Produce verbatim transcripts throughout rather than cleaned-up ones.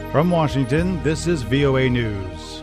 From Washington, this is V O A News.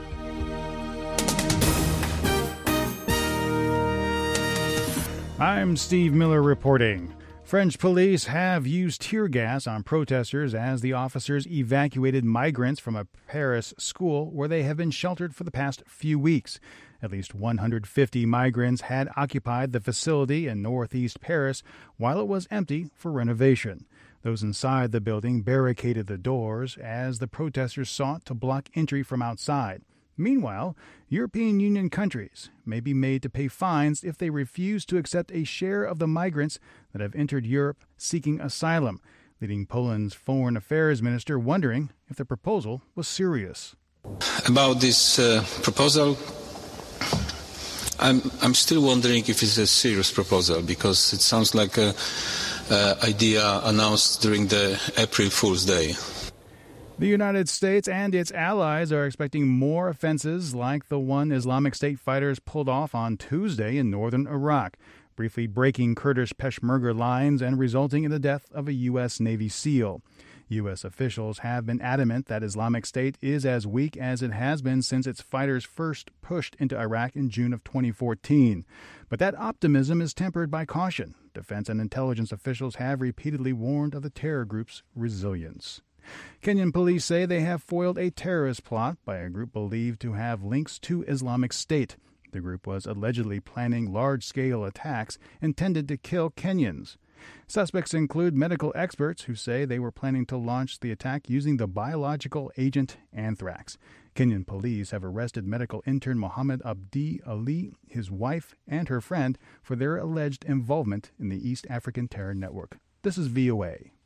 I'm Steve Miller reporting. French police have used tear gas on protesters as the officers evacuated migrants from a Paris school where they have been sheltered for the past few weeks. At least one hundred fifty migrants had occupied the facility in northeast Paris while it was empty for renovation. Those inside the building barricaded the doors as the protesters sought to block entry from outside. Meanwhile, European Union countries may be made to pay fines if they refuse to accept a share of the migrants that have entered Europe seeking asylum, leading Poland's foreign affairs minister wondering if the proposal was serious. About this uh, proposal, I'm, I'm still wondering if it's a serious proposal, because it sounds like a Uh, idea announced during the April Fool's Day. The United States and its allies are expecting more offenses like the one Islamic State fighters pulled off on Tuesday in northern Iraq, briefly breaking Kurdish Peshmerga lines and resulting in the death of a U S. Navy SEAL. U S officials have been adamant that Islamic State is as weak as it has been since its fighters first pushed into Iraq in June of twenty fourteen. But that optimism is tempered by caution. Defense and intelligence officials have repeatedly warned of the terror group's resilience. Kenyan police say they have foiled a terrorist plot by a group believed to have links to Islamic State. The group was allegedly planning large-scale attacks intended to kill Kenyans. Suspects include medical experts who say they were planning to launch the attack using the biological agent anthrax. Kenyan police have arrested medical intern Mohammed Abdi Ali, his wife, and her friend for their alleged involvement in the East African terror network. This is V O A.